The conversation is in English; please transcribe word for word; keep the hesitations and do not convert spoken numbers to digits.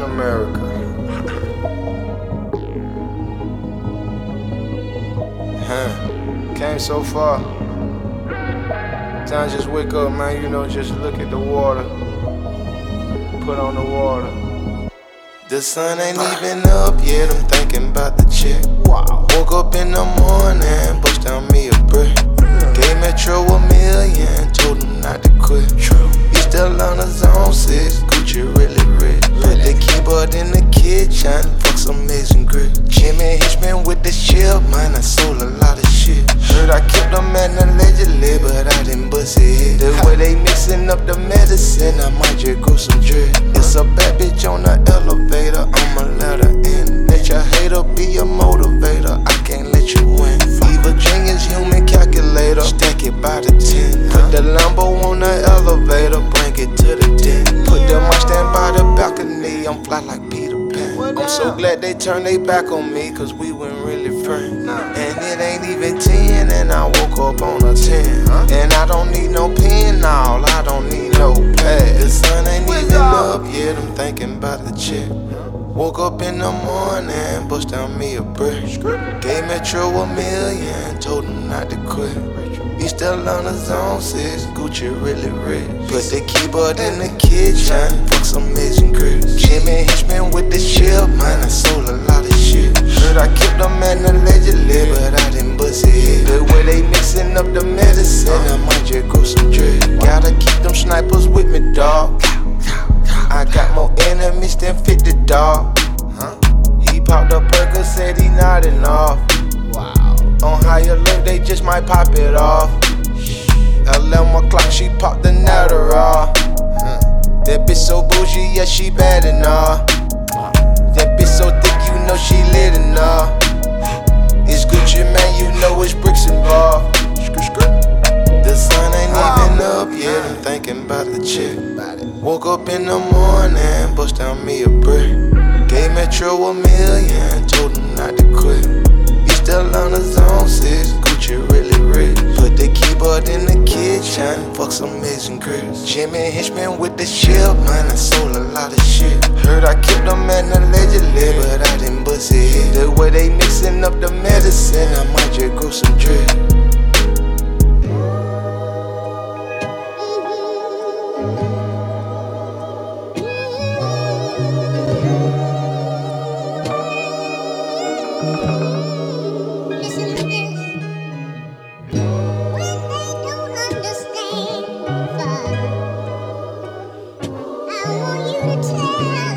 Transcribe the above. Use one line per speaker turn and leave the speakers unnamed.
America. Huh. Came so far. Time just wake up, man, you know, just look at the water. Put on the water. The sun ain't even up yet, I'm thinking about the check. Wow. Woke up in the morning, bust down me a brick. Gave Metro a million, told him not to quit. He still on the zone six, Gucci really rich. Put the keyboard in the kitchen, fuck some amazing grit. Jimmy Hitchman with the chip, man, I sold a lot of shit. Heard I kept them man allegedly, but I didn't bust it. The way they mixing up the medicine, I might just grow some drip. It's a bad bitch on the elevator, I'ma let her in. Let your hater be a motivator, I can't let you win. Evil genius, human calculator, stack it by the ten. Put the Lambo on the elevator, bring it to the den. Put the Mustang by the balcony, I'm fly like Peter Pan. I'm so glad they turned their back on me, cause we weren't really friends. And it ain't even ten, and I woke up on a ten. And I don't need no pen, all I don't need no pad. The sun ain't even up yet, I'm thinking about the check. Woke up in the morning, bust down me a brick. Gave Metro a million, told him not to quit. He still on the zone six, Gucci really rich. Put the keyboard in the kitchen, fuck some amazing grits. Jimmy Hitchman with the chip, man, I sold a lot of shit. Heard I kept them man allegedly, but I didn't bust it. The way they mixing up the medicine, I might just grow some drip. Gotta keep them snipers with me, dawg. I got more enemies than fifty, dawg. He popped a perk, said he nodding off. On higher look, they just might pop it off. eleven o'clock, she popped the Adderall. That bitch so bougie, yeah, she bad enough. That bitch so thick, you know she lit enough. It's Gucci, man, you know it's bricks involved. The sun ain't even up yet, I'm thinking about the chick. Woke up in the morning, bust down me a brick. Gave Metro a million, told him not to quit. Still on the zone six, Gucci really rich. Put the keyboard in the kitchen, fuck some amazing grits. Jimmy Hitchman with the chip, man, I sold a lot of shit. Heard I kept them man allegedly, but I didn't bust it. The way they mixing up the medicine, I might just grow some drip.
I want you to tell